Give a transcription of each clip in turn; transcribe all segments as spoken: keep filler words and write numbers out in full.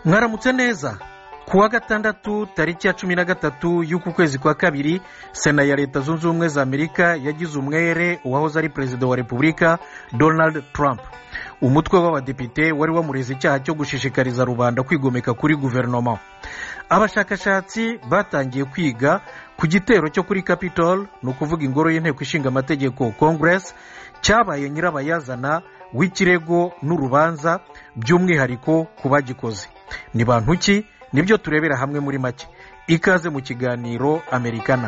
mwaramutse neza. kuwa gatandatu tariki ya cumi na gatatu y'uku kwezi kwa kabiri, sena ya leta zunze ubumwe za amerika yagize umwere uwahoze ari perezida wa repubulika Donald Trump. Umutwe w'abadepite wari wamureze icyaha cyo gushishikariza rubanda kwigomeka kuri guverinoma. Abashakashatsi batangiye kwiga ku gitero cyo kuri Capitol, ni ukuvuga ingoro y'inteko ishinga amategeko Congress, cyabaye nyirabayazana w'ikirego n'urubanza, by'umwihariko ku bagikoze. Ni bantu ki? Nibyo turebera hamwe muri make. Ikaze mu kiganiro Amerikana.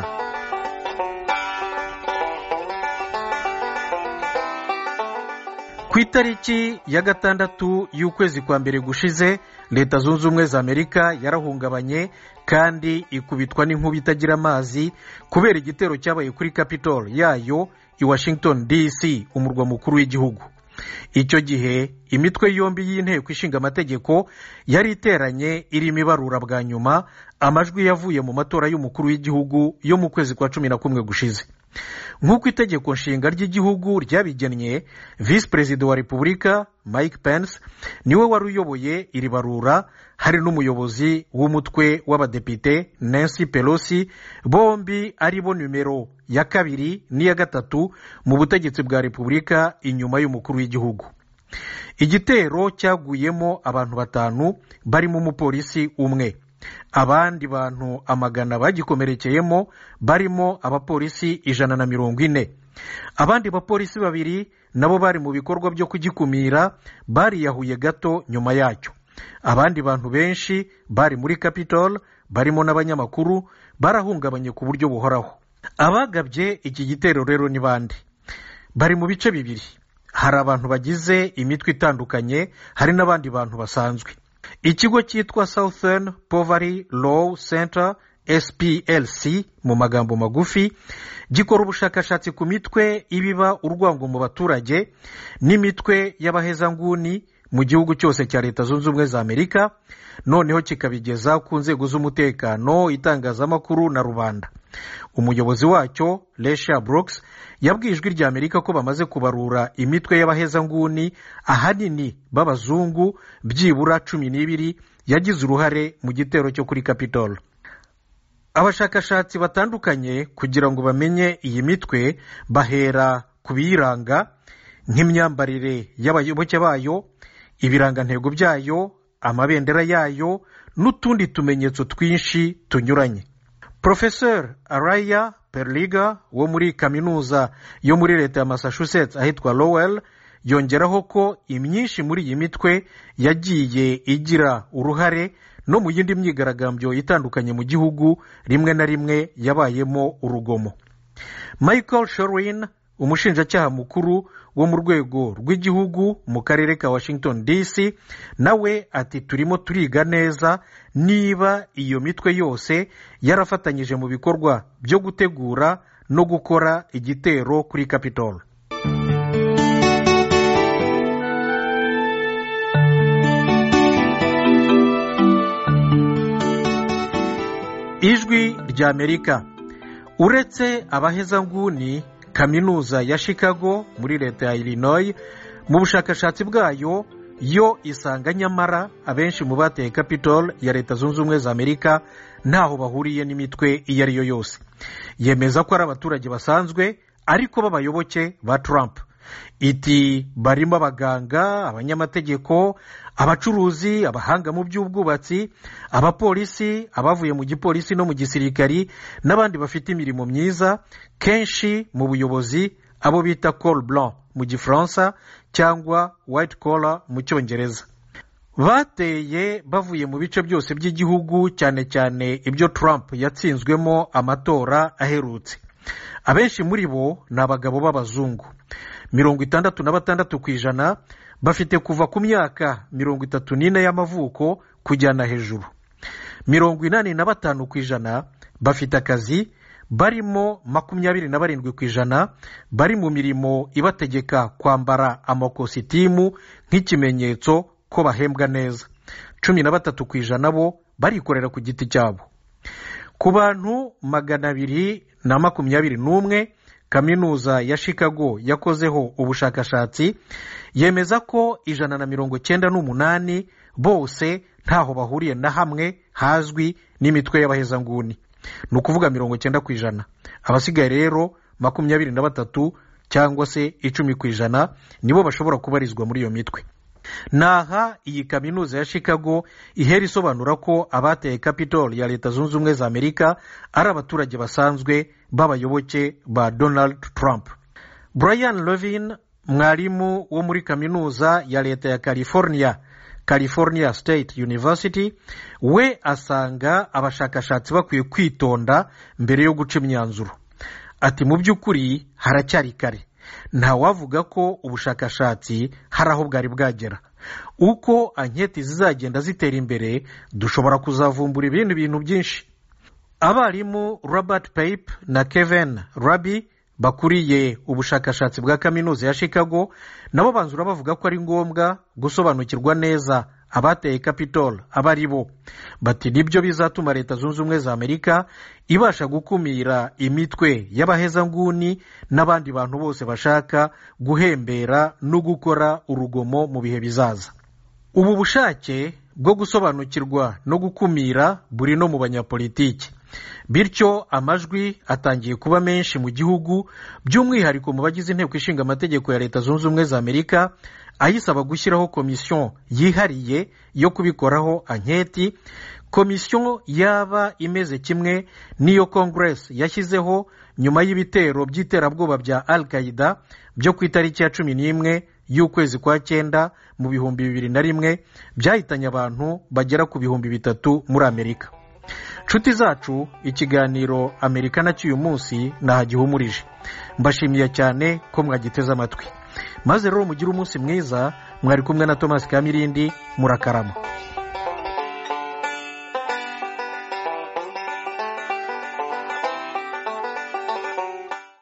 Ku itariki ya gatandatu y'ukwezi kwa mbere gushize, leta zunze ubumwe za amerika yarahungabanye kandi ikubitwa n'inkuba itagira amazi kubera igitero cyabaye kuri Capitol yayo i Washington D C, umurwa mukuru w'igihugu. Icyo gihe imitwe yombi y'inteko ishinga amategeko yari iteranye irimo ibarura bwa nyuma amajwi yavuye mu matora y'umukuru w'igihugu yo mu kwezi kwa cumi na kumwe gushize. Nk'uko itegeko nshinga ry'igihugu ryabigennye, visi perezida wa repubulika Mike Pence niwe wari uyoboye iri barura, hari n'umuyobozi w'umutwe w'abadepite Nancy Pelosi, bombi ari bo numero ya kabiri n'iya gatatu mu butegetsi bwa repubulika inyuma y'umukuru w'igihugu. Igitero cyaguyemo abantu batanu barimo umupolisi umwe. Abandi bantu amagana bagikomerekeyemo, barimo abapolisi ijana na mirongo ine. Abandi bapolisi babiri nabo bari mu bikorwa byo kugikumira, bariyahuye gato nyuma yacyo. Abandi bantu benshi bari muri Capitol, barimo n'abanyamakuru, barahungabanye ku buryo buhoraho. Abagabye iki gitero rero ni bande? Bari mu bice bibiri. Hari abantu bagize imitwe itandukanye, hari n'abandi bantu basanzwe. Ikigo cyitwa Southern Poverty Law Center S P L C mu magambo magufi, gikora ubushakashatsi ku mitwe ibiba urwango mu baturage n'imitwe y'abahezanguni mu gihugu cyose cya leta zunze ubumwe za amerika, noneho kikabigeza ku nzego z'umutekano, itangazamakuru na rubanda. Umuyobozi wacyo Lesha Brooks yabwiye ijwi rya Amerika ko bamaze kubarura imitwe y'abahezanguni ahanini b'abazungu byibura cumi n'ibiri yagize uruhare mu gitero cyo kuri Capitol. Abashakashatsi batandukanye kugira ngo bamenye iyi mitwe bahera ku biyiranga nk'imyambarire y'abayoboke bayo, ibirangantego byayo, amabendera yayo n'utundi tumenyetso twinshi tunyuranye. Professor Araya Perliga wo muri kaminuza yo muri leta ya Massachusetts ahitwa Lowell yongeraho ko imyinshi muri iyi mitwe yagiye igira uruhare no mu yindi myigaragambyo itandukanye mu gihugu, rimwe na rimwe yabayemo urugomo. Michael Sherwin, umushinjacyaha mukuru wo mu rwego rw'igihugu mu karere ka Washington D C, nawe ati turimo turiga neza niba iyo mitwe yose yarafatanyije mu bikorwa byo gutegura no gukora igitero kuri Capitol. Ijwi rya Amerika. Uretse abahezanguni, kaminuza ya Chicago muri leta ya Illinois mu bushakashatsi bwayo yo isanga nyamara abenshi mu bateye Capitol ya leta zunze ubumwe za amerika ntaho bahuriye n'imitwe iyo ari yo yose. Yemeza ko ari abaturage basanzwe ariko b'abayoboke ba Trump. Iti barimo abaganga, abanyamategeko, abacuruzi, abahanga mu by'ubwubatsi, abapolisi, abavuye mu gipolisi no mu gisirikari n'abandi bafite imirimo myiza, kenshi mu buyobozi, abo bita col blanc mu gifaransa cyangwa white collar mu cyongereza. Bateye bavuye mu bice byose by'igihugu, cyane cyane ibyo Trump yatsinzwemo amatora aherutse. Abenshi muri bo ni abagabo b'abazungu. mirongo itandatu na batandatu ku ijana bafite kuva ku myaka mirongo itatu n'ine y'amavuko kujyana hejuru. Mirongo inani na batanu ku ijana bafite akazi, barimo makumyabiri na barindwi ku ijana bari mu mirimo ibategeka kwambara amakositimu nk'ikimenyetso ko bahembwa neza. Cumi na batatu ku ijana bo barikorera ku giti cyabo. Ku bantu magana abiri na makumyabiri n'umwe, kaminuza ya Chicago yakozeho ubushakashatsi yemeza ko ijana na mirongo cyenda n'umunani bose ntaho bahuriye na hamwe hazwi n'imitwe y'abahezanguni, ni ukuvuga mirongo cyenda ku ijana. Abasigaye rero makumyabiri na batatu cyangwa se icumi ku ijana nibo bashobora kubarizwa muri iyo mitwe. Naha iyi kaminuza ya Chicago ihera isobanura ko abateye Capitol ya Leta Zunze Ubumwe za Amerika ari abaturage basanzwe b'abayoboke ba Donald Trump. Brian Levin, mwarimu wo muri kaminuza ya Leta ya California, California State University, we asanga abashakashatsi bakwiye kwitonda mbere yo guca imyanzuro. Ati mu by'ukuri haracyari kare, nta wavuga ko ubushakashatsi hari aho bwari bwagera. Uko anketi zizagenda zitera imbere dushobora kuzavumbura ibindi bintu byinshi. Abarimu Robert Pape na Kevin Rabi bakuriye ubushakashatsi bwa kaminuza ya Chicago nabo banzura bavuga ko ari ngombwa gusobanukirwa neza abateye Capitol abari bo. Bati nibyo bizatuma Leta Zunze Ubumwe za Amerika ibasha gukumira imitwe y'abahezanguni n'abandi bantu bose bashaka guhembera no gukora urugomo mu bihe bizaza. Ubu bushake bwo gusobanukirwa no gukumira buri no mu banyapolitiki, bityo amajwi atangiye kuba menshi mu gihugu, by'umwihariko mu bagize inteko ishinga amategeko ya Leta Zunze Ubumwe za Amerika, ayisaba gushyiraho komisiyo yihariye yo kubikoraho anketi. Komisiyo yaba imeze kimwe n'iyo Congress yashyizeho nyuma y'ibitero by'iterabwoba bya Al-Qaeda byo ku itariki ya cumi n'imwe y'ukwezi kwa cyenda mu bihumbi bibiri na rimwe byahitanye abantu bagera ku bihumbi bitatu muri Amerika. Nshuti zacu, ikiganiro Amerika na cy'uyu munsi nahagihumurije. Mbashimiye cyane ko mwagiteze amatwi. Maze rero mugire umunsi mwiza. Mwari kumwe na Thomas Kamirindi. Murakarama.